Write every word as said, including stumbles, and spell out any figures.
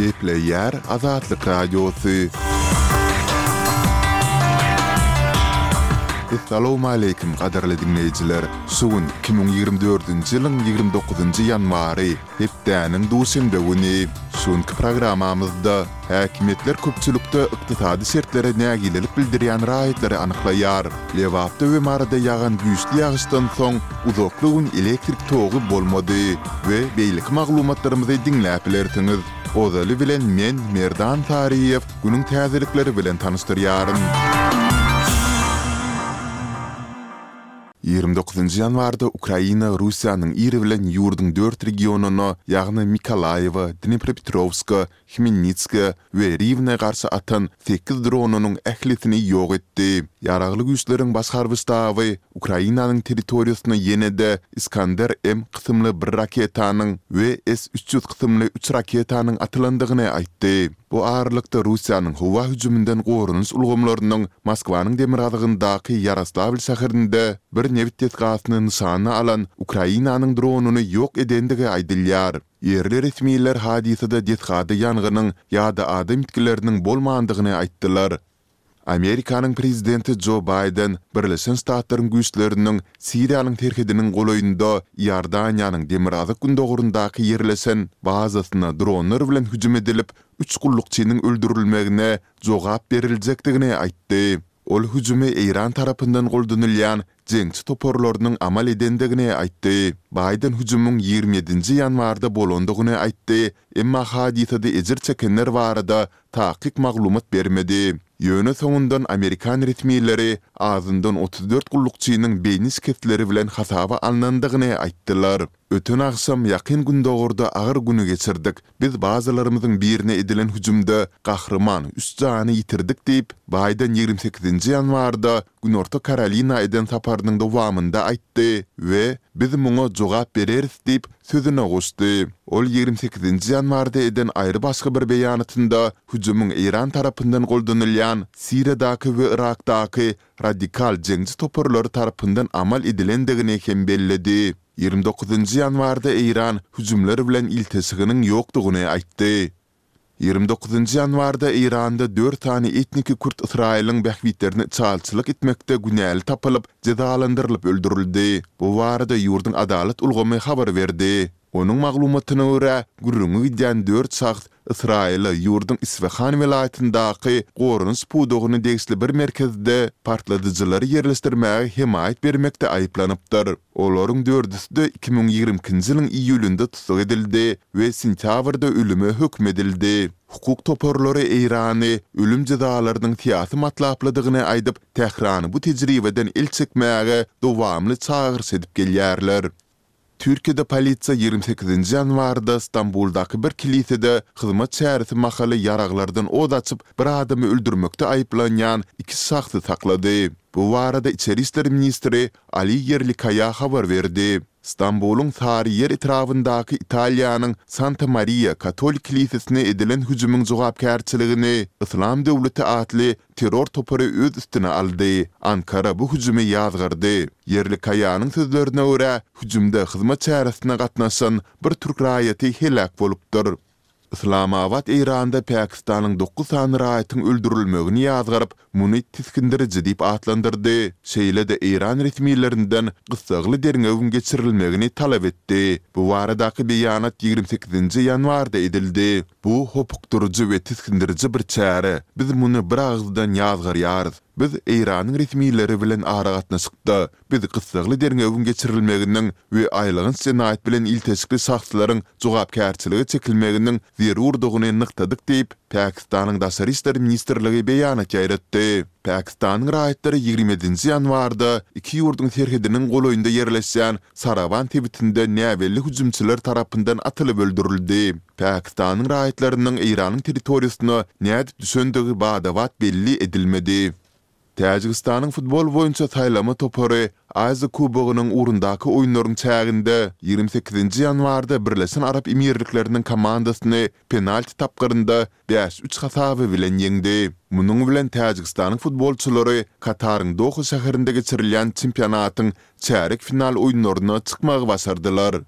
Gepleyer Azatlyk Radiosu. Assalamu alaykum qadarly dinleyijiler. Sugun iki bin ýygrimi dördünji ýylyň ýygrimi dokuzunji ýanwary hepdäniň duşynda güni. Şonky programamyzda häkimetler köpçülükde ykdysady şertlere nägilelik bildirýän raýatlary anyklaýar. Lewapda we marada ýagan güýçli ýagyşdan soň uzakly gün elektrik togy bolmady we beýlik maglumatlarymyzy dinläp bilersiňiz. Ozaly bilen men Merdan Tariýew günüň täzelikleri bilen tanıştyrýarym. ýygrimi dokuzunji ýanwarda Ukraina Russiýanyň iri bilen ýurdun dört regionuny, ýagny Mikolaýew, Dnipropetrovsk, Khmelnytsk we Rivne garşy atan sekiz dronunyň ählisini ýok etdi. Ýaragly güýçleriň başgargıçdagy Ukrainanyň territoriýasyna ýene-de Iskander M kysymly bir raketanyň we S üç yüz kysymly üç raketanyň atylandygyny aýtdy. Bu ağırlykda Russiýanyň howa hüjümünden gorunuş ulgamlarynyň Moskwanyň Demirazygyndaky Yaroslavl şäherinde bir newit gasyny nişana alan Ukrainanyň dronuny ýok edendigi aýdylýar. Yerli resmiýetler hadisede detgady ýanganyň ýa-da adam itkileriniň bolmandygyny aýtdylar. Amerikanyň prezidenti Joe Biden Birleşen Ştatlaryň güýçleriniň Siriýanyň terhidiniň golaýynda Ýordaniýanyň Demirazyk gündogurundaky ýerleşen bazasyna dronlar bilen hüjüm edilip üç gullukçynyň öldürilmegine jogap berilejekdigini aýtdy. Ol hüjümi Iran tarapyndan goldanylýan jeňçi toporlarynyň amal edendigini aýtdy. Biden hüjümüň ýygrimi ýedinji ýanwarda bolandygyny aýtdy, emma hadisede ejir çekenler barada taýyk maglumat bermedi. Ýöne soňundan Amerikan resmiýetleri azyndan otuz dört gullukçynyň beýni şiketleri bilen hasaba alnandygyny aýtdylar. Ötün aksam yakın gündogurda ağır günü geçirdik. Biz bazılarımızın birine edilen hücumda kahraman üç canı yitirdik deyip Biden ýygrimi sekizinji ýanwarda Günorta Carolina eden saparının dowamında aýtdy we biz muňa jogap bereriz deyip sözüne goşdy. Ol ýygrimi sekizinji ýanwarda eden aýry başga bir beýanatynda hüjümüň Iran tarapyndan goldanylýan Siriýadaky we Irakdaky radikal jeňçi toporlary tarapyndan amal edilendigini hem belledi. ýygrimi dokuzunji ýanwarda Iran hüjümleri bilen iltisiginiň ýokdugyny aýtdy. ýygrimi dokuzunji ýanwarda Iranda dört tane etniki Kürt Israýlyň bähwitlerini çalçylyk etmekde günäli tapylyp, jezalandyrylyp öldürildi. Bu barada ýurdun adalet ulgamy habar berdi. Onuň maglumatyna görä, gürrüňi giden dört şahs Israýly ýurdun Isfahan welaýatyndaky gorunuş pudogyny degisli bir merkezde partladyjylary ýerleşdirmäge himayet bermekde aýyplanypdyr. Olaryň dördüsi de iki bin ýygrimiňji ýylyň iýulynda tutsak edildi we sentýabrda ölüme hökm edildi. Hukuk toporlary Irany ölüm jezalarynyň tiýasy matlapladygyny aýdyp, Tehrany bu tejribeden el çekmäge dowamly çağırş edip gelýärler. Türkiýede polisiýa ýygrimi sekizinji ýanwarda Istanbuldaky bir kilisede hyzmat çäresi mahaly ýaraglardan od açyp bir adamy öldürmekde aýyplanýan iki şahsy saklady. Bu barada İçeri işleri ministri Ali Yerlikaya habar berdi. İstanbul'un tarihi yer etrafındaky Italiýanyň Santa Maria Katolik kilisesine edilen hüjümüň jogapkärçiligini İslam döwleti atly terror topory öz üstüne aldy. Ankara bu hüjümi ýazgyrdy. Yerlikayanyň sözlerine görä, hüjümde hyzmat çäresine gatnaşan bir türk raýaty helak bolupdyr. Islamabad Iranda Pakistanyň dokuz sany raýatyň öldürilmegini ýazgyryp, muny tiskindiriji diýip atlandyrdy. Şeýle-de Iran resmiýetlerinden gysagly derňewin geçirilmegini talap etdi. Bu baradaky beýanat ýygrimi sekizinji ýanwarda edildi. Bu hukukduruji we tiskindiriji bir çäre. Biz muny bir agzdan ýazgyrýarys. Biz Iranyň resmiýetleri bilen ara gatnaşykda. Biz gysagly derňewin geçirilmeginiň we aýlygyn senaýet bilen ilteşikli şahslaryň jogapkärçiligi çekilmeginiň zerurdygyny nyktadyk diýip Pakistanyň Daşary işleri ministrligi beýanat ýaýratdy. Pakistanyň raýatlary ýygrimi ýedinji ýanwarda iki ýurdun terhidiniň golaýynda ýerleşýän Saravan tebitinde näwelli hüjümçiler tarapyndan atylyp öldürildi. Pakistanyň raýatlarynyň Iranyň territoriýasyna nädip düşendigi badawat belli edilmedi. Täjikistanyň futbol boýunça saýlama topory Aziya Kubogynyň urundaky oýunlaryň çäginde ýygrimi sekizinji ýanwarda Birleşen Arap Emirlikleriniň komandasyny penalti tapgyrynda beş üç hasaby bilen ýeňdi. Munyň bilen Täjikistanyň futbolçulary Kataryň Doha şäherinde geçirilýän çempionatyň çärek final oýunlaryna çykmagy başardylar.